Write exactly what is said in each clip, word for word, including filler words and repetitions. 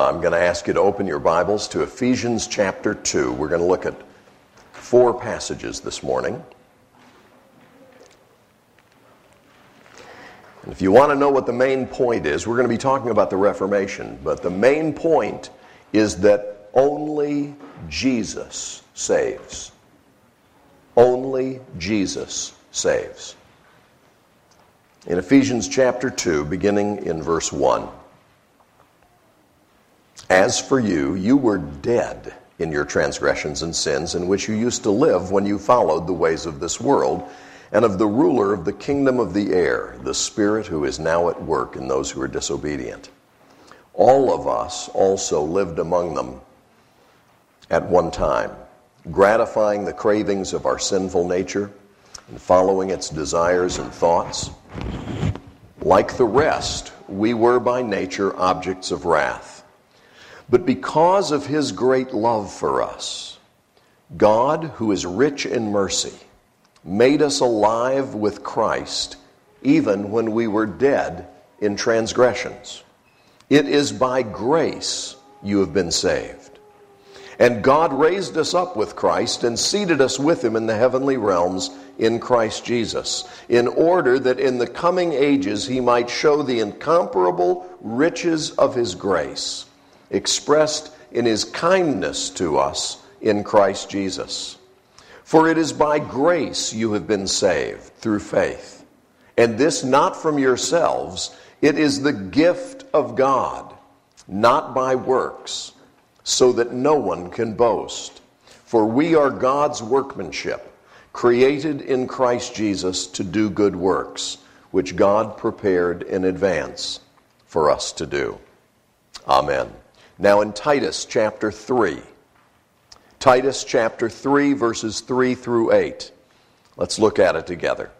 I'm going to ask you to open your Bibles to Ephesians chapter two. We're going to look at four passages this morning. And if you want to know what the main point is, we're going to be talking about the Reformation, but the main point is that only Jesus saves. Only Jesus saves. In Ephesians chapter two, beginning in verse one. As for you, you were dead in your transgressions and sins in which you used to live when you followed the ways of this world and of the ruler of the kingdom of the air, the Spirit who is now at work in those who are disobedient. All of us also lived among them at one time, gratifying the cravings of our sinful nature and following its desires and thoughts. Like the rest, we were by nature objects of wrath. But because of his great love for us, God, who is rich in mercy, made us alive with Christ even when we were dead in transgressions. It is by grace you have been saved. And God raised us up with Christ and seated us with him in the heavenly realms in Christ Jesus, in order that in the coming ages he might show the incomparable riches of his grace, expressed in his kindness to us in Christ Jesus. For it is by grace you have been saved through faith, and this not from yourselves, it is the gift of God, not by works, so that no one can boast. For we are God's workmanship, created in Christ Jesus to do good works, which God prepared in advance for us to do. Amen. Now in Titus chapter three, Titus chapter three, verses three through eight. Let's look at it together.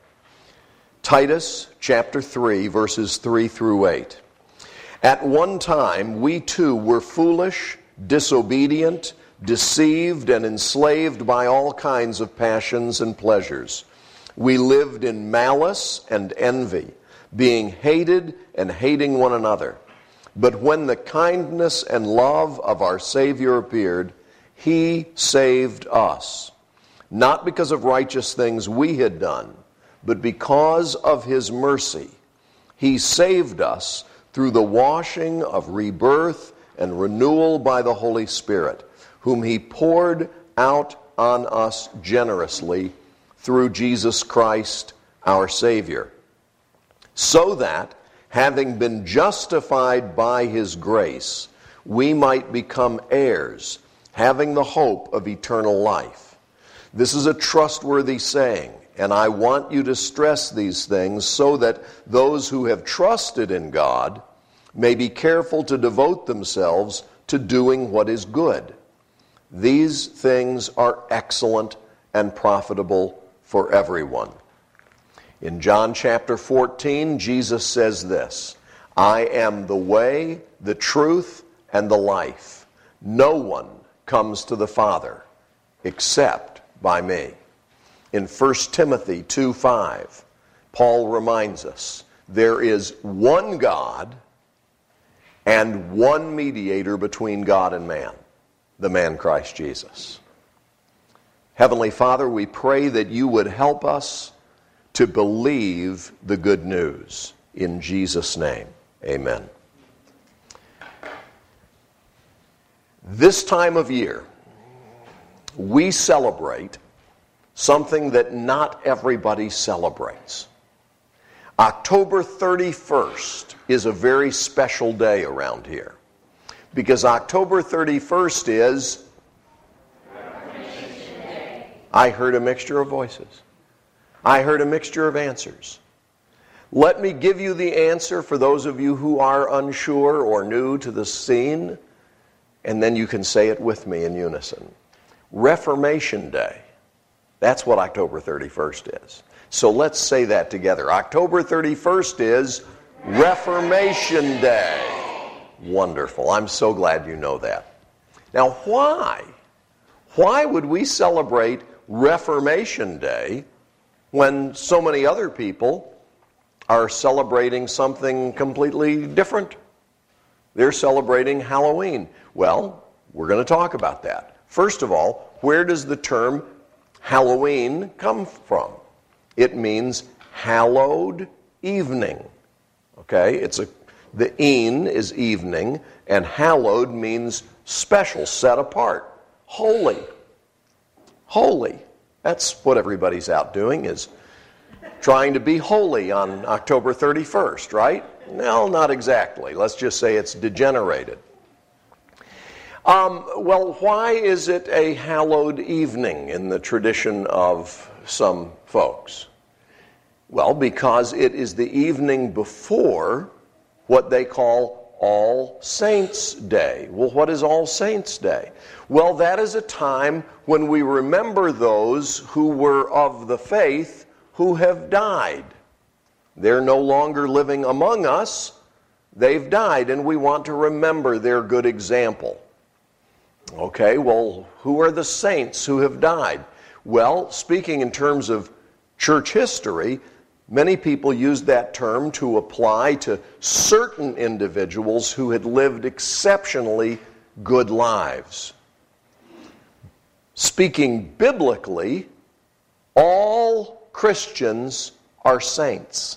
Titus chapter three, verses three through eight. At one time we too were foolish, disobedient, deceived, and enslaved by all kinds of passions and pleasures. We lived in malice and envy, being hated and hating one another. But when the kindness and love of our Savior appeared, he saved us, not because of righteous things we had done, but because of his mercy. He saved us through the washing of rebirth and renewal by the Holy Spirit, whom he poured out on us generously through Jesus Christ our Savior, so that, having been justified by his grace, we might become heirs, having the hope of eternal life. This is a trustworthy saying, and I want you to stress these things so that those who have trusted in God may be careful to devote themselves to doing what is good. These things are excellent and profitable for everyone. In John chapter fourteen, Jesus says this, I am the way, the truth, and the life. No one comes to the Father except by me. In First Timothy two five, Paul reminds us, there is one God and one mediator between God and man, the man Christ Jesus. Heavenly Father, we pray that you would help us to believe the good news. In Jesus' name, amen. This time of year, we celebrate something that not everybody celebrates. October thirty-first is a very special day around here, because October thirty-first is Reformation Day. I heard a mixture of voices. I heard a mixture of answers. Let me give you the answer for those of you who are unsure or new to the scene, and then you can say it with me in unison. Reformation Day. That's what October thirty-first is. So let's say that together. October thirty-first is Reformation Day. Wonderful. I'm so glad you know that. Now, why? Why would we celebrate Reformation Day when so many other people are celebrating something completely different? They're celebrating Halloween. Well, we're going to talk about that. First of all, where does the term Halloween come from? It means hallowed evening. Okay? It's a the een is evening, and hallowed means special, set apart, holy. Holy. That's what everybody's out doing, is trying to be holy on October thirty-first, right? No, not exactly. Let's just say it's degenerated. Um, well, why is it a hallowed evening in the tradition of some folks? Well, because it is the evening before what they call All Saints' Day. Well, what is All Saints' Day? Well, that is a time when we remember those who were of the faith who have died. They're no longer living among us. They've died, and we want to remember their good example. Okay, well, who are the saints who have died? Well, speaking in terms of church history, many people used that term to apply to certain individuals who had lived exceptionally good lives. Speaking biblically, all Christians are saints.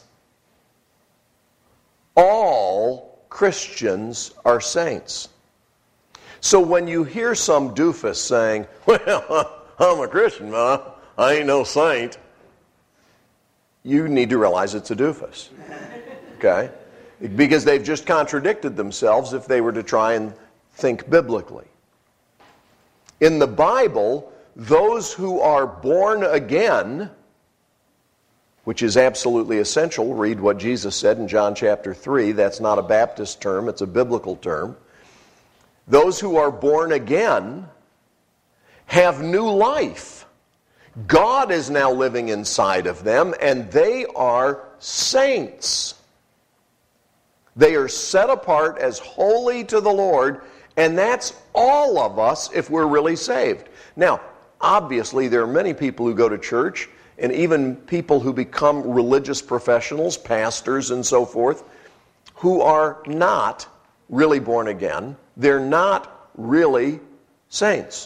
All Christians are saints. So when you hear some doofus saying, well, I'm a Christian, but I ain't no saint, you need to realize it's a doofus. Okay? Because they've just contradicted themselves if they were to try and think biblically. In the Bible, those who are born again, which is absolutely essential, read what Jesus said in John chapter three. That's not a Baptist term, it's a biblical term. Those who are born again have new life. God is now living inside of them, and they are saints. They are set apart as holy to the Lord, and that's all of us if we're really saved. Now, obviously, there are many people who go to church, and even people who become religious professionals, pastors and so forth, who are not really born again. They're not really saints.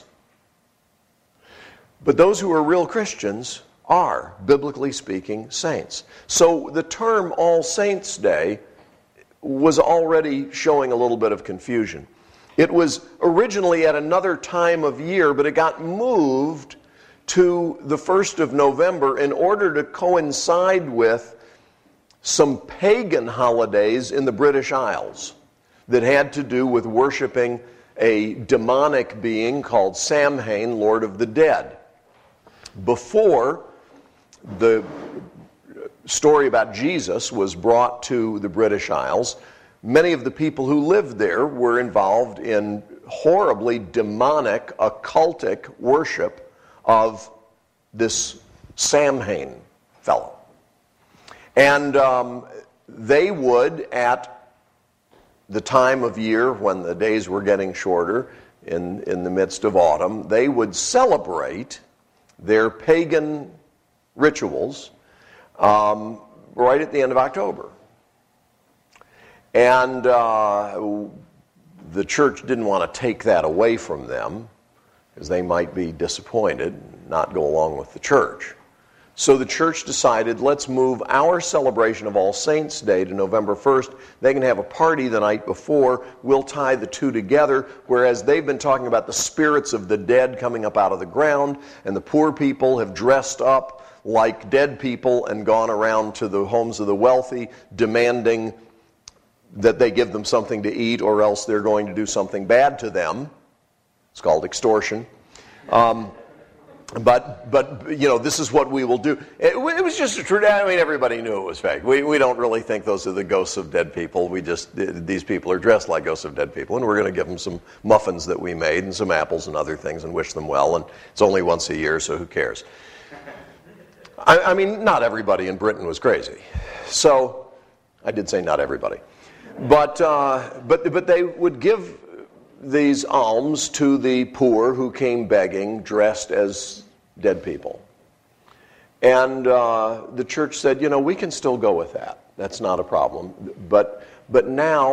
But those who are real Christians are, biblically speaking, saints. So the term All Saints' Day was already showing a little bit of confusion. It was originally at another time of year, but it got moved to the first of November in order to coincide with some pagan holidays in the British Isles that had to do with worshiping a demonic being called Samhain, Lord of the Dead. Before the story about Jesus was brought to the British Isles, many of the people who lived there were involved in horribly demonic, occultic worship of this Samhain fellow. And um, they would, at the time of year when the days were getting shorter, in, in the midst of autumn, they would celebrate their pagan rituals um, right at the end of October. And uh, the church didn't want to take that away from them, because they might be disappointed and not go along with the church. So the church decided, let's move our celebration of All Saints' Day to November first. They can have a party the night before. We'll tie the two together, whereas they've been talking about the spirits of the dead coming up out of the ground, and the poor people have dressed up like dead people and gone around to the homes of the wealthy, demanding that they give them something to eat, or else they're going to do something bad to them. It's called extortion. Um, but, but you know, this is what we will do. It, it was just a true, I mean, everybody knew it was fake. We, we don't really think those are the ghosts of dead people. We just, these people are dressed like ghosts of dead people, and we're going to give them some muffins that we made and some apples and other things and wish them well, and it's only once a year, so who cares? I, I mean, not everybody in Britain was crazy. So, I did say not everybody. But, uh, but, but they would give these alms to the poor who came begging, dressed as dead people. And uh, the church said, you know, we can still go with that. That's not a problem. But, but now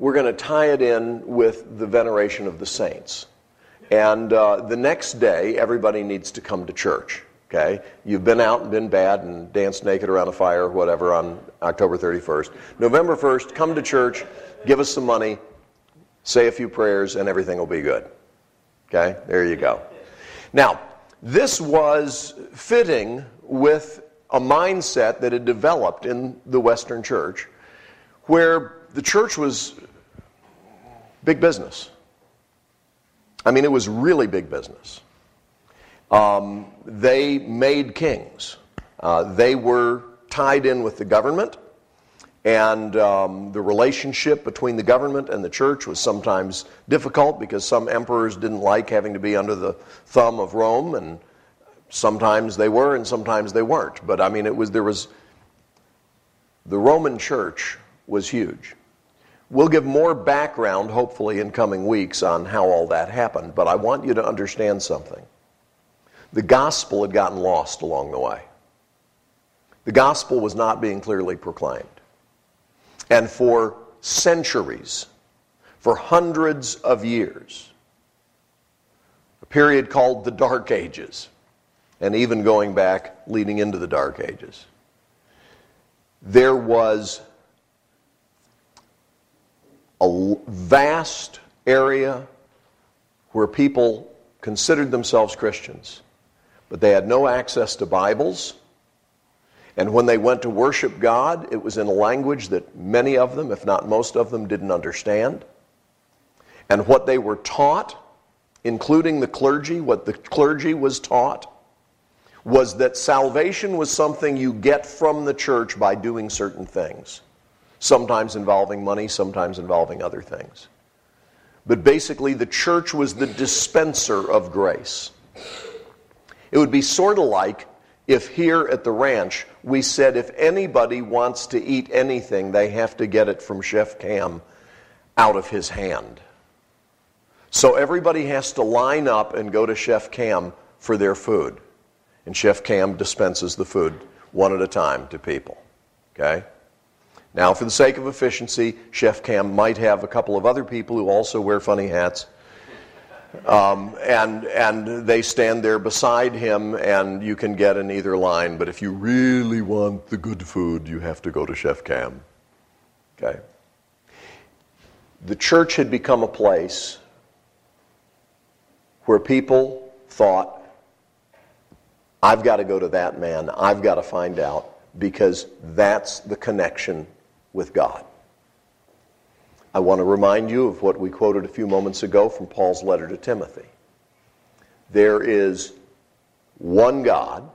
we're going to tie it in with the veneration of the saints. And uh, the next day, everybody needs to come to church. Okay? You've been out and been bad and danced naked around a fire or whatever on October thirty-first. November first, come to church, give us some money, say a few prayers, and everything will be good. Okay? There you go. Now, this was fitting with a mindset that had developed in the Western church, where the church was big business. I mean, it was really big business. Um, they made kings. Uh, they were tied in with the government, and um, the relationship between the government and the church was sometimes difficult because some emperors didn't like having to be under the thumb of Rome, and sometimes they were and sometimes they weren't. But I mean, it was there was the Roman church was huge. We'll give more background, hopefully, in coming weeks on how all that happened, but I want you to understand something. The gospel had gotten lost along the way. The gospel was not being clearly proclaimed. And for centuries, for hundreds of years, a period called the Dark Ages, and even going back leading into the Dark Ages, there was a vast area where people considered themselves Christians, but they had no access to Bibles. And when they went to worship God, it was in a language that many of them, if not most of them, didn't understand. And what they were taught, including the clergy, what the clergy was taught, was that salvation was something you get from the church by doing certain things. Sometimes involving money, sometimes involving other things. But basically, the church was the dispenser of grace. It would be sort of like if here at the ranch we said if anybody wants to eat anything, they have to get it from Chef Cam out of his hand. So everybody has to line up and go to Chef Cam for their food. And Chef Cam dispenses the food one at a time to people. Okay? Now, for the sake of efficiency, Chef Cam might have a couple of other people who also wear funny hats. Um, and and they stand there beside him, and you can get in either line. But if you really want the good food, you have to go to Chef Cam. Okay? The church had become a place where people thought, I've got to go to that man. I've got to find out, because that's the connection with God. I want to remind you of what we quoted a few moments ago from Paul's letter to Timothy. There is one God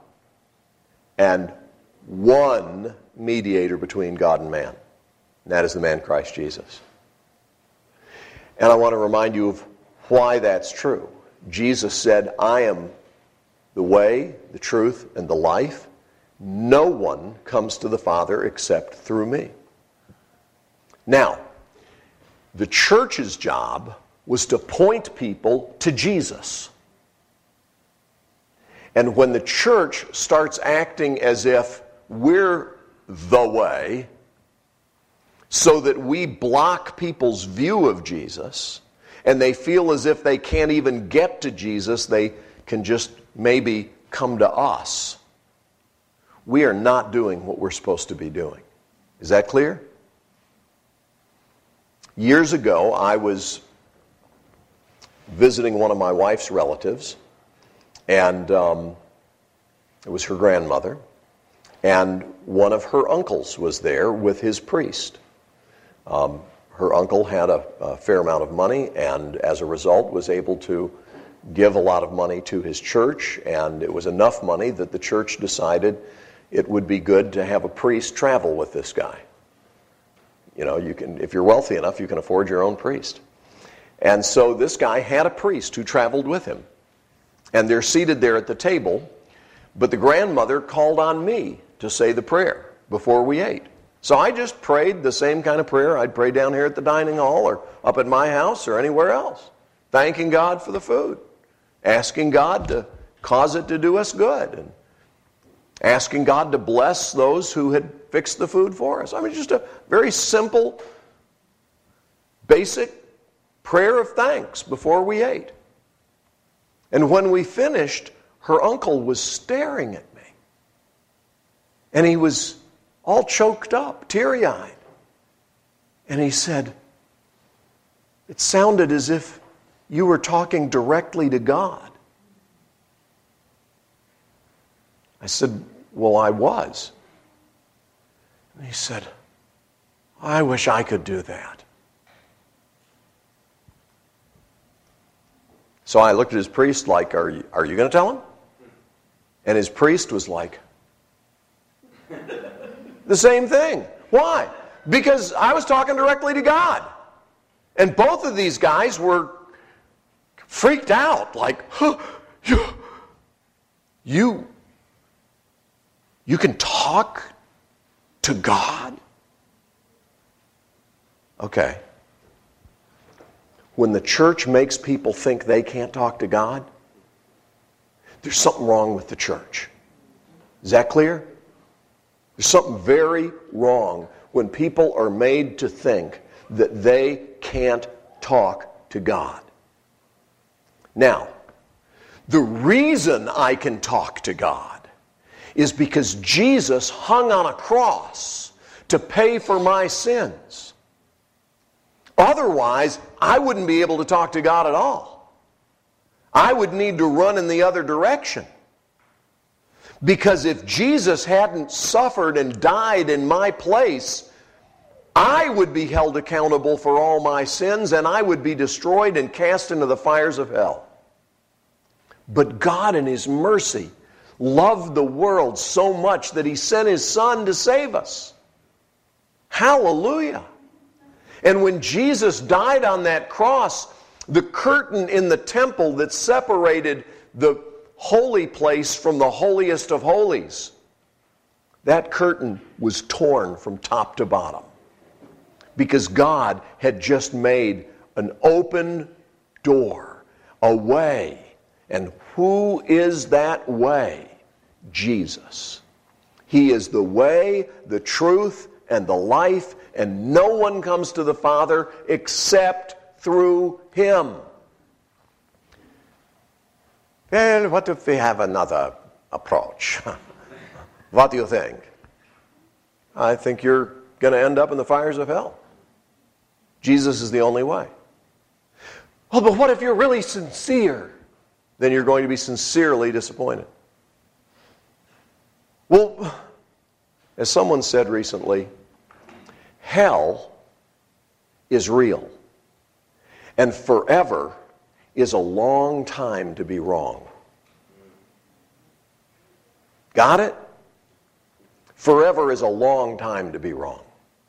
and one mediator between God and man. And that is the man Christ Jesus. And I want to remind you of why that's true. Jesus said, I am the way, the truth, and the life. No one comes to the Father except through me. Now, the church's job was to point people to Jesus. And when the church starts acting as if we're the way, so that we block people's view of Jesus, and they feel as if they can't even get to Jesus, they can just maybe come to us, we are not doing what we're supposed to be doing. Is that clear? Years ago, I was visiting one of my wife's relatives, and um, it was her grandmother, and one of her uncles was there with his priest. Um, her uncle had a, a fair amount of money, and as a result was able to give a lot of money to his church, and it was enough money that the church decided it would be good to have a priest travel with this guy. You know, you can, if you're wealthy enough, you can afford your own priest. And so this guy had a priest who traveled with him. And they're seated there at the table, but the grandmother called on me to say the prayer before we ate. So I just prayed the same kind of prayer I'd pray down here at the dining hall or up at my house or anywhere else, thanking God for the food, asking God to cause it to do us good, and asking God to bless those who had fixed the food for us. I mean, just a very simple, basic prayer of thanks before we ate. And when we finished, her uncle was staring at me. And he was all choked up, teary-eyed. And he said, "It sounded as if you were talking directly to God." I said, "Well, I was." And he said, "I wish I could do that." So I looked at his priest like, are you, are you going to tell him? And his priest was like, the same thing. Why? Because I was talking directly to God. And both of these guys were freaked out, like, huh, you, you, you can talk to God? Okay. When the church makes people think they can't talk to God, there's something wrong with the church. Is that clear? There's something very wrong when people are made to think that they can't talk to God. Now, the reason I can talk to God is because Jesus hung on a cross to pay for my sins. Otherwise, I wouldn't be able to talk to God at all. I would need to run in the other direction. Because if Jesus hadn't suffered and died in my place, I would be held accountable for all my sins, and I would be destroyed and cast into the fires of hell. But God in His mercy loved the world so much that He sent His Son to save us. Hallelujah! And when Jesus died on that cross, the curtain in the temple that separated the holy place from the holiest of holies, that curtain was torn from top to bottom. Because God had just made an open door, a way. And who is that way? Jesus. He is the way, the truth, and the life, and no one comes to the Father except through Him. Well, what if we have another approach? What do you think? I think you're going to end up in the fires of hell. Jesus is the only way. Well, but what if you're really sincere? Then you're going to be sincerely disappointed. Well, as someone said recently, hell is real. And forever is a long time to be wrong. Got it? Forever is a long time to be wrong.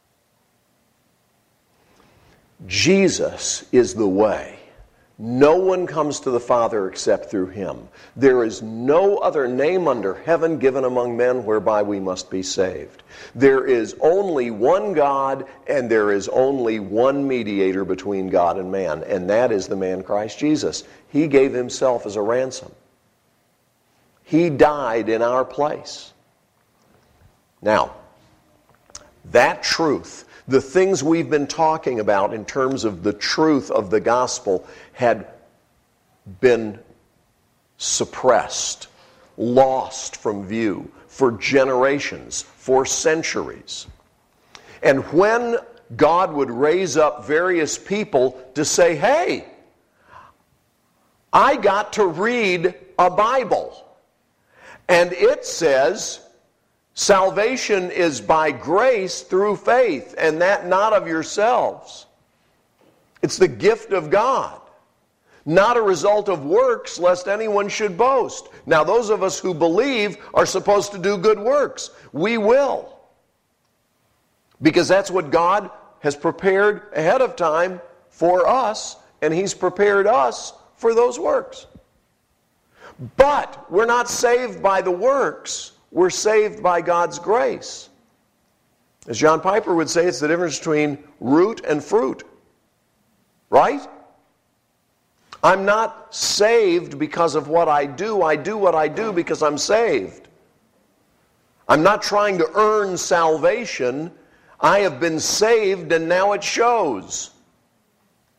Jesus is the way. No one comes to the Father except through Him. There is no other name under heaven given among men whereby we must be saved. There is only one God, and there is only one mediator between God and man, and that is the man Christ Jesus. He gave Himself as a ransom. He died in our place. Now, that truth, the things we've been talking about in terms of the truth of the gospel, had been suppressed, lost from view for generations, for centuries. And when God would raise up various people to say, hey, I got to read a Bible, and it says salvation is by grace through faith, and that not of yourselves. It's the gift of God, not a result of works, lest anyone should boast. Now, those of us who believe are supposed to do good works. We will. Because that's what God has prepared ahead of time for us, and He's prepared us for those works. But we're not saved by the works. We're saved by God's grace. As John Piper would say, it's the difference between root and fruit. Right? I'm not saved because of what I do. I do what I do because I'm saved. I'm not trying to earn salvation. I have been saved and now it shows.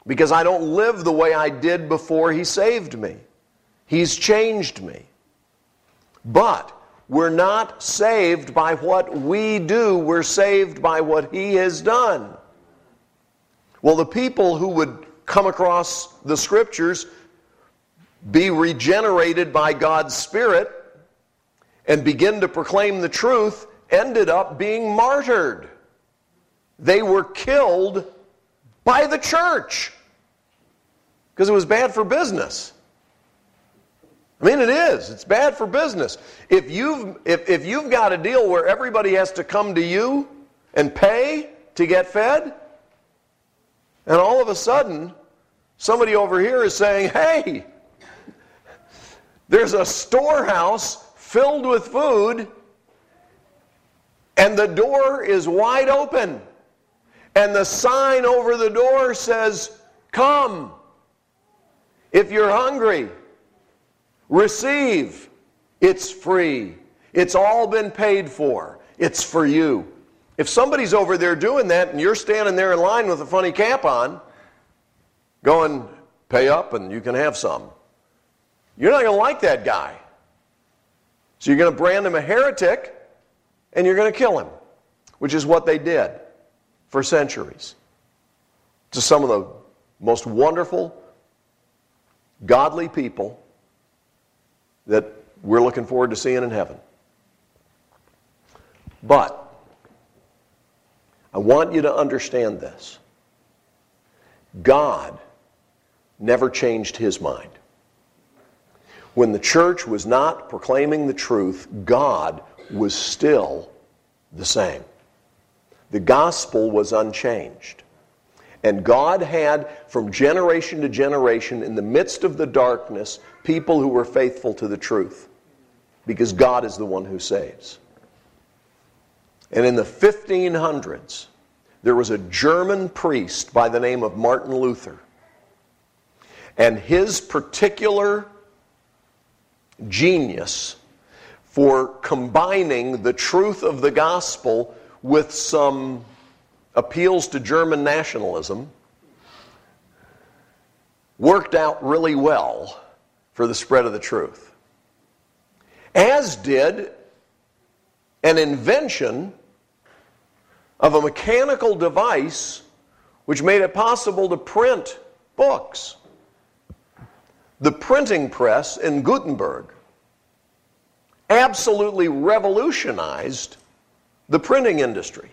because I don't live the way I did before He saved me. He's changed me. But we're not saved by what we do. We're saved by what He has done. Well, the people who would come across the Scriptures, be regenerated by God's Spirit, and begin to proclaim the truth, ended up being martyred. They were killed by the church because it was bad for business. I mean, it is. It's bad for business. If you've, if, if you've got a deal where everybody has to come to you and pay to get fed, and all of a sudden, somebody over here is saying, hey, there's a storehouse filled with food, and the door is wide open. And the sign over the door says, come. If you're hungry, receive. It's free. It's all been paid for. It's for you. If somebody's over there doing that and you're standing there in line with a funny cap on, going, pay up and you can have some, you're not going to like that guy. So you're going to brand him a heretic and you're going to kill him, which is what they did for centuries to some of the most wonderful, godly people that we're looking forward to seeing in heaven. But I want you to understand this. God never changed His mind. When the church was not proclaiming the truth, God was still the same. The gospel was unchanged. And God had, from generation to generation, in the midst of the darkness, people who were faithful to the truth. Because God is the one who saves. And in the fifteen hundreds, there was a German priest by the name of Martin Luther. And his particular genius for combining the truth of the gospel with some appeals to German nationalism worked out really well for the spread of the truth. As did an invention of a mechanical device which made it possible to print books. The printing press in Gutenberg absolutely revolutionized the printing industry.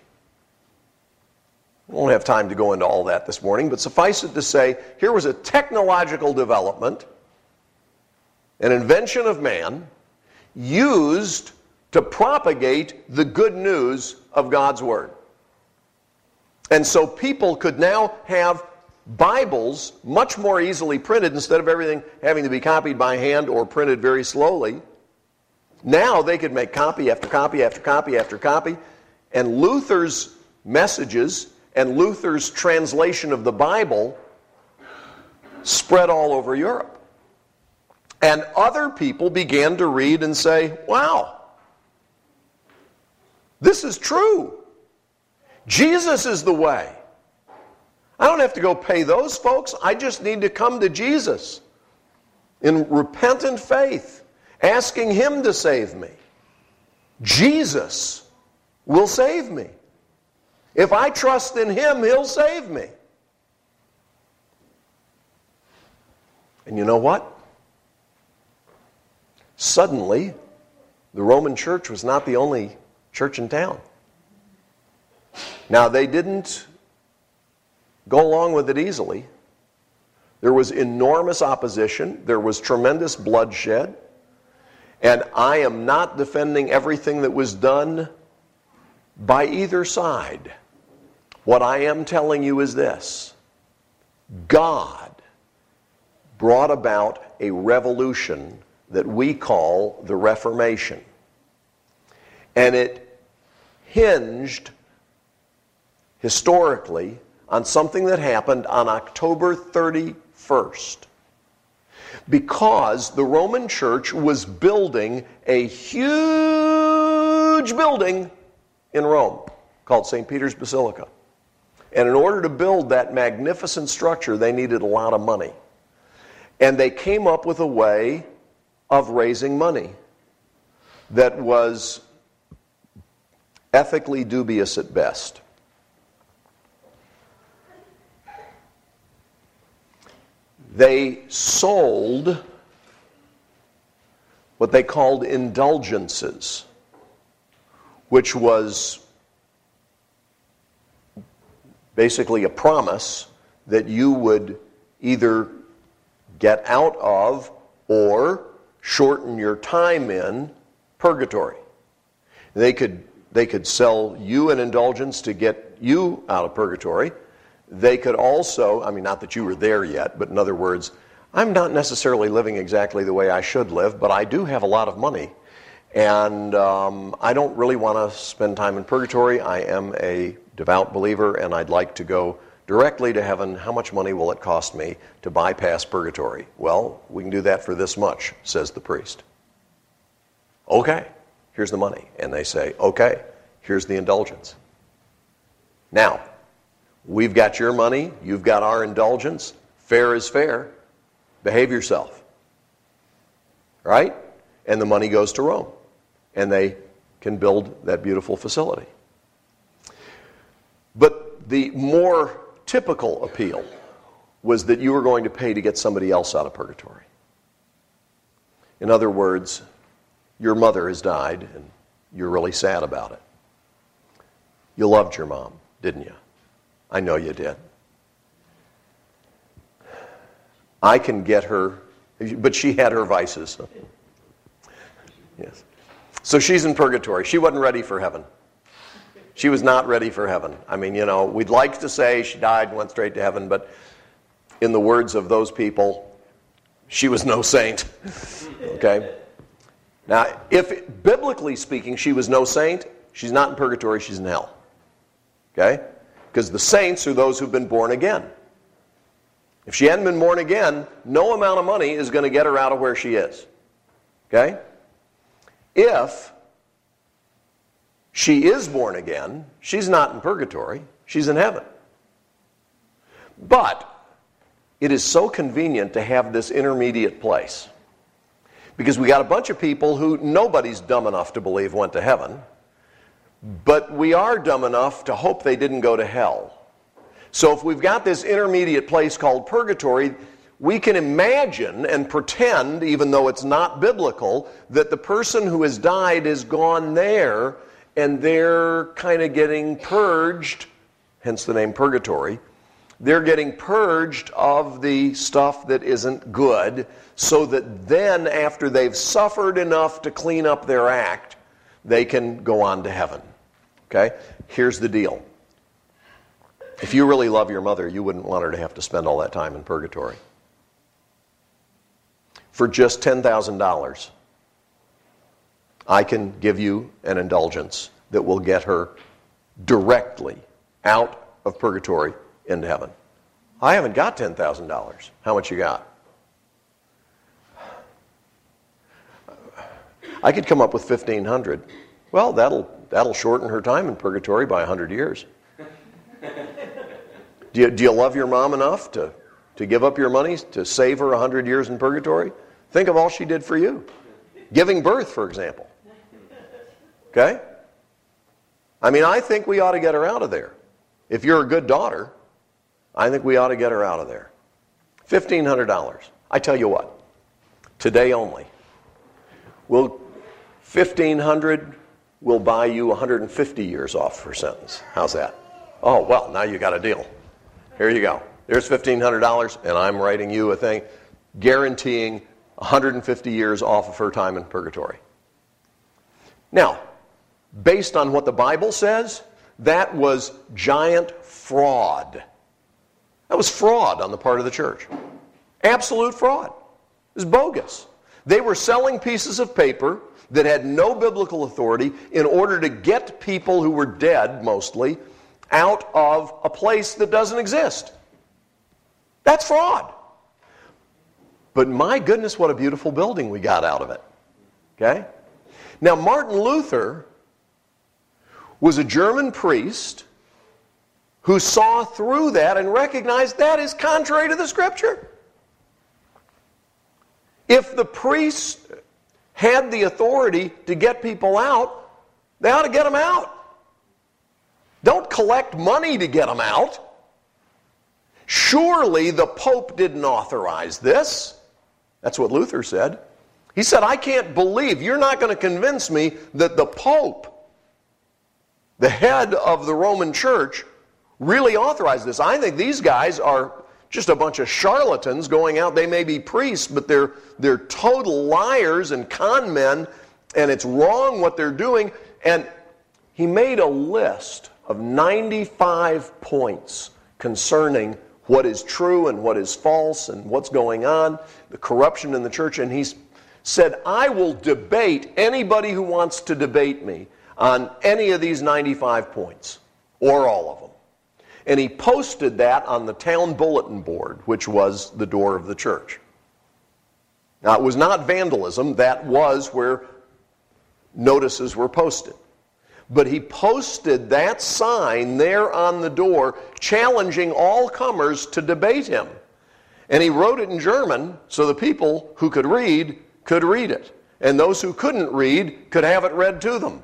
We won't have time to go into all that this morning, but suffice it to say, here was a technological development, an invention of man, used to propagate the good news of God's Word. And so people could now have Bibles much more easily printed instead of everything having to be copied by hand or printed very slowly. Now they could make copy after copy after copy after copy, and Luther's messages and Luther's translation of the Bible spread all over Europe. And other people began to read and say, wow, this is true. Jesus is the way. I don't have to go pay those folks. I just need to come to Jesus in repentant faith, asking Him to save me. Jesus will save me. If I trust in Him, He'll save me. And you know what? Suddenly, the Roman Church was not the only church in town. Now, they didn't go along with it easily. There was enormous opposition. There was tremendous bloodshed. And I am not defending everything that was done by either side. What I am telling you is this. God brought about a revolution that we call the Reformation. And it hinged historically on something that happened on October thirty-first. Because the Roman Church was building a huge building in Rome called Saint Peter's Basilica. And in order to build that magnificent structure, they needed a lot of money. And they came up with a way of raising money that was ethically dubious at best. They sold what they called indulgences, which was basically a promise that you would either get out of or shorten your time in purgatory. They could, they could sell you an indulgence to get you out of purgatory. They could also, I mean, not that you were there yet, but in other words, I'm not necessarily living exactly the way I should live, but I do have a lot of money. And um, I don't really want to spend time in purgatory. I am a devout believer, and I'd like to go directly to heaven. How much money will it cost me to bypass purgatory? Well, we can do that for this much, says the priest. Okay, here's the money. And they say, okay, here's the indulgence. Now, we've got your money, you've got our indulgence. Fair is fair. Behave yourself. Right? And the money goes to Rome. And they can build that beautiful facility. But the more typical appeal was that you were going to pay to get somebody else out of purgatory. In other words, your mother has died and you're really sad about it. You loved your mom, didn't you? I know you did. I can get her, but she had her vices. Yes. So she's in purgatory. She wasn't ready for heaven. She was not ready for heaven. I mean, you know, we'd like to say she died and went straight to heaven, but in the words of those people, she was no saint. Okay? Now, if, biblically speaking, she was no saint, she's not in purgatory, she's in hell. Okay? Because the saints are those who've been born again. If she hadn't been born again, no amount of money is going to get her out of where she is. Okay? If she is born again, she's not in purgatory, she's in heaven. But it is so convenient to have this intermediate place. Because we got a bunch of people who nobody's dumb enough to believe went to heaven, but we are dumb enough to hope they didn't go to hell. So if we've got this intermediate place called purgatory, we can imagine and pretend, even though it's not biblical, that the person who has died is gone there and they're kind of getting purged, hence the name purgatory. They're getting purged of the stuff that isn't good, so that then after they've suffered enough to clean up their act, they can go on to heaven. Okay? Here's the deal. If you really love your mother, you wouldn't want her to have to spend all that time in purgatory. For just ten thousand dollars, I can give you an indulgence that will get her directly out of purgatory into heaven. I haven't got ten thousand dollars. How much you got? I could come up with fifteen hundred dollars. Well, that'll that'll shorten her time in purgatory by one hundred years. Do you, do you love your mom enough to, to give up your money to save her one hundred years in purgatory? Think of all she did for you. Giving birth, for example. Okay? I mean, I think we ought to get her out of there. If you're a good daughter, I think we ought to get her out of there. fifteen hundred dollars. I tell you what, today only. We'll, fifteen hundred dollars will buy you one hundred fifty years off her sentence. How's that? Oh, well, now you got a deal. Here you go. There's fifteen hundred dollars, and I'm writing you a thing guaranteeing one hundred fifty years off of her time in purgatory. Now, based on what the Bible says, that was giant fraud. That was fraud on the part of the church. Absolute fraud. It was bogus. They were selling pieces of paper that had no biblical authority in order to get people who were dead, mostly, out of a place that doesn't exist. That's fraud. But my goodness, what a beautiful building we got out of it. Okay? Now, Martin Luther was a German priest who saw through that and recognized that is contrary to the Scripture. If the priests had the authority to get people out, they ought to get them out. Don't collect money to get them out. Surely the Pope didn't authorize this. That's what Luther said. He said, I can't believe, you're not going to convince me that the Pope, the head of the Roman Church, really authorized this. I think these guys are just a bunch of charlatans going out. They may be priests, but they're, they're total liars and con men, and it's wrong what they're doing. And he made a list of ninety-five points concerning what is true and what is false and what's going on, the corruption in the church. And he said, I will debate anybody who wants to debate me on any of these ninety-five points, or all of them. And he posted that on the town bulletin board, which was the door of the church. Now, it was not vandalism. That was where notices were posted. But he posted that sign there on the door, challenging all comers to debate him. And he wrote it in German, so the people who could read could read it. And those who couldn't read could have it read to them.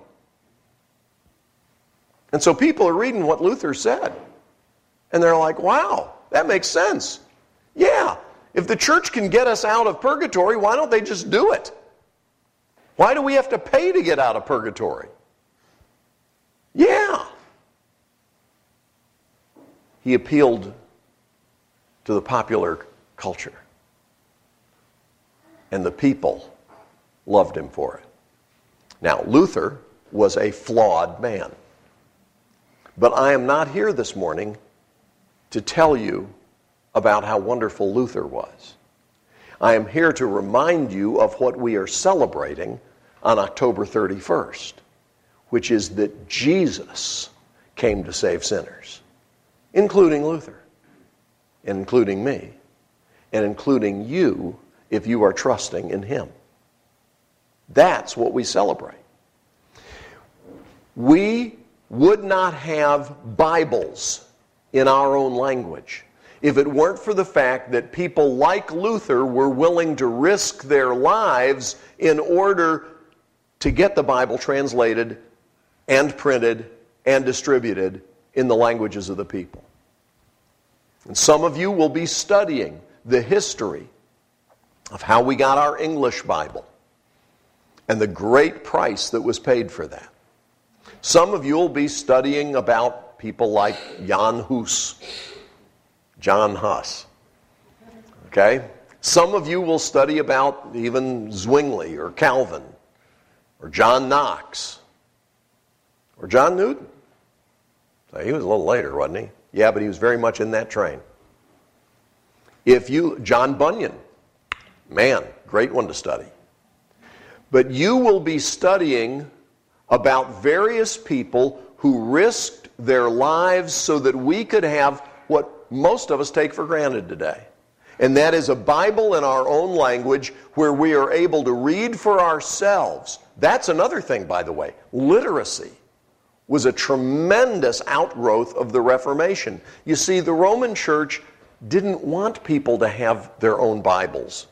And so people are reading what Luther said. And they're like, wow, that makes sense. Yeah, if the church can get us out of purgatory, why don't they just do it? Why do we have to pay to get out of purgatory? Yeah. He appealed to the popular culture. And the people loved him for it. Now, Luther was a flawed man. But I am not here this morning to tell you about how wonderful Luther was. I am here to remind you of what we are celebrating on October thirty-first, which is that Jesus came to save sinners, including Luther, and including me, and including you if you are trusting in him. That's what we celebrate. We would not have Bibles in our own language if it weren't for the fact that people like Luther were willing to risk their lives in order to get the Bible translated and printed and distributed in the languages of the people. And some of you will be studying the history of how we got our English Bible and the great price that was paid for that. Some of you will be studying about people like Jan Hus, John Huss. Okay? Some of you will study about even Zwingli or Calvin or John Knox or John Newton. So he was a little later, wasn't he? Yeah, but he was very much in that train. If you, John Bunyan, man, great one to study. But you will be studying about various people who risked their lives so that we could have what most of us take for granted today. And that is a Bible in our own language where we are able to read for ourselves. That's another thing, by the way. Literacy was a tremendous outgrowth of the Reformation. You see, the Roman Church didn't want people to have their own Bibles.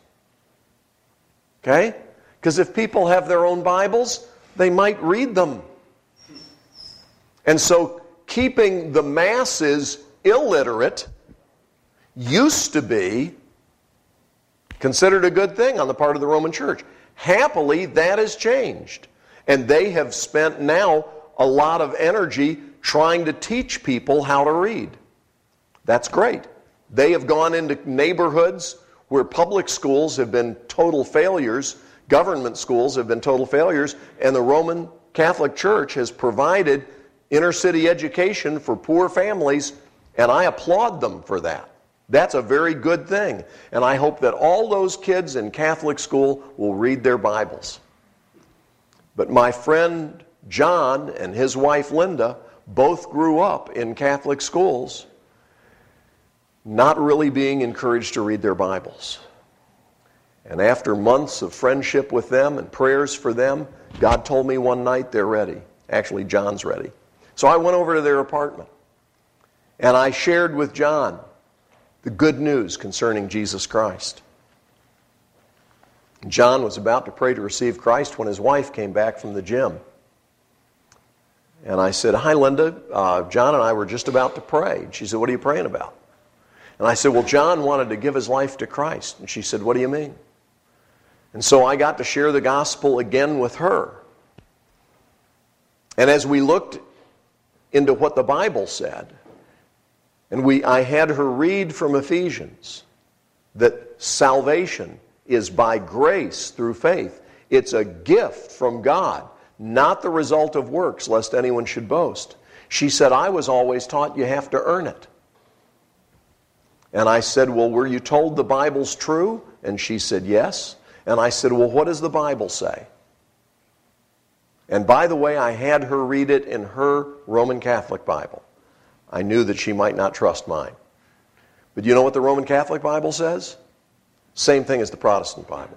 Okay? Because if people have their own Bibles, they might read them. And so keeping the masses illiterate used to be considered a good thing on the part of the Roman Church. Happily, that has changed. And they have spent now a lot of energy trying to teach people how to read. That's great. They have gone into neighborhoods where public schools have been total failures, government schools have been total failures, and the Roman Catholic Church has provided inner city education for poor families, and I applaud them for that. That's a very good thing. And I hope that all those kids in Catholic school will read their Bibles. But my friend John and his wife Linda both grew up in Catholic schools, not really being encouraged to read their Bibles. And after months of friendship with them and prayers for them, God told me one night they're ready. Actually, John's ready. So I went over to their apartment. And I shared with John the good news concerning Jesus Christ. John was about to pray to receive Christ when his wife came back from the gym. And I said, "Hi, Linda. Uh, John and I were just about to pray." And she said, "What are you praying about?" And I said, "Well, John wanted to give his life to Christ." And she said, "What do you mean?" And so I got to share the gospel again with her. And as we looked into what the Bible said, and we, I had her read from Ephesians that salvation is by grace through faith. It's a gift from God, not the result of works, lest anyone should boast. She said, "I was always taught you have to earn it." And I said, "Well, were you told the Bible's true?" And she said, "Yes." And I said, "Well, what does the Bible say?" And by the way, I had her read it in her Roman Catholic Bible. I knew that she might not trust mine. But you know what the Roman Catholic Bible says? Same thing as the Protestant Bible.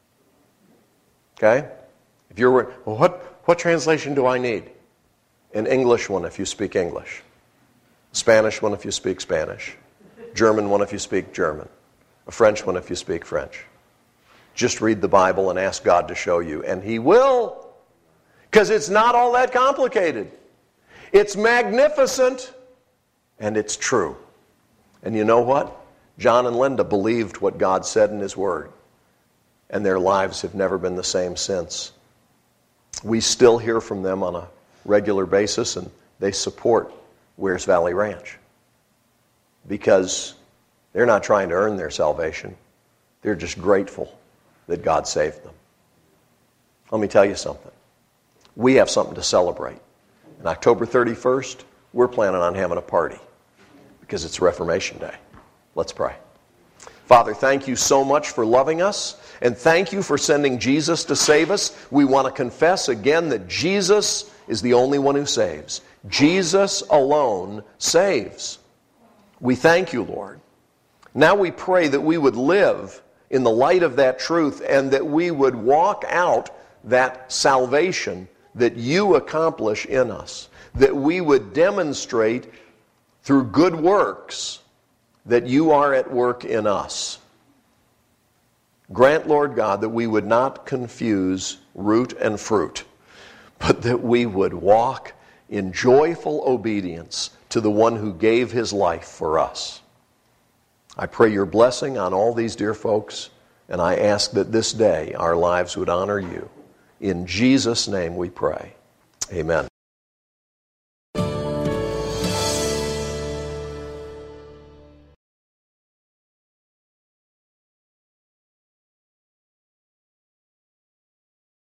Okay? If you're, well, what, what translation do I need? An English one if you speak English. A Spanish one if you speak Spanish. German one if you speak German. A French one if you speak French. Just read the Bible and ask God to show you, and He will. Because it's not all that complicated. It's magnificent, and it's true. And you know what? John and Linda believed what God said in His Word, and their lives have never been the same since. We still hear from them on a regular basis, and they support Wears Valley Ranch because they're not trying to earn their salvation. They're just grateful that God saved them. Let me tell you something. We have something to celebrate. On October thirty-first, we're planning on having a party because it's Reformation Day. Let's pray. Father, thank you so much for loving us, and thank you for sending Jesus to save us. We want to confess again that Jesus is the only one who saves. Jesus alone saves. We thank you, Lord. Now we pray that we would live in the light of that truth and that we would walk out that salvation that you accomplish in us, that we would demonstrate through good works that you are at work in us. Grant, Lord God, that we would not confuse root and fruit, but that we would walk in joyful obedience to the one who gave his life for us. I pray your blessing on all these dear folks, and I ask that this day our lives would honor you. In Jesus' name we pray. Amen.